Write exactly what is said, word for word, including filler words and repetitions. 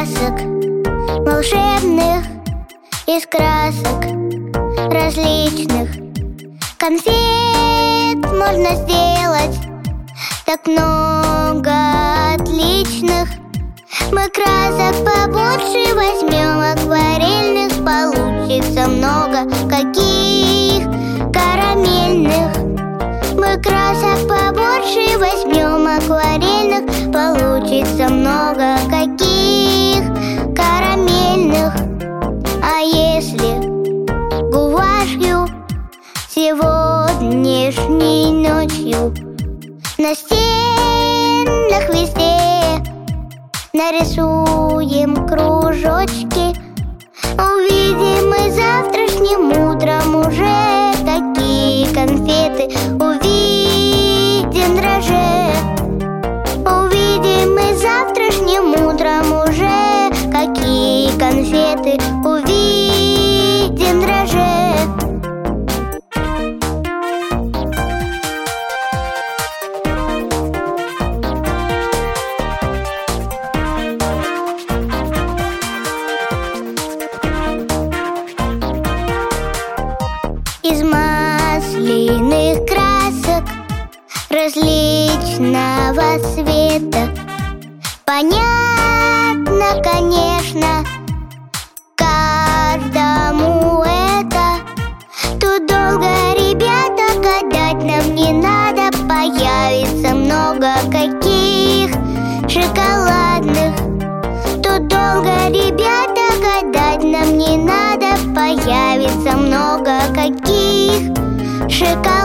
красок, волшебных, из красок различных. Конфет можно сделать так много отличных. Мы красок побольше возьмем, акварельных получится много. Каких карамельных. Мы красок побольше возьмем, акварельных получится много. Каких карамельных. А если гуашью сегодняшней ночью на стенах везде нарисуем кружочки, увидим мы завтрашним утром уже такие конфеты. Увидим дрожжи, увидим мы завтрашним утром уже какие конфеты. Увидим дрожжи. Из масляных красок различного цвета. Понятно, конечно, каждому это. Тут долго, ребята, гадать нам не надо. Появится много каких шоколадных. Тут долго, ребята, гадать нам не надо. Появится много каких шоколадных.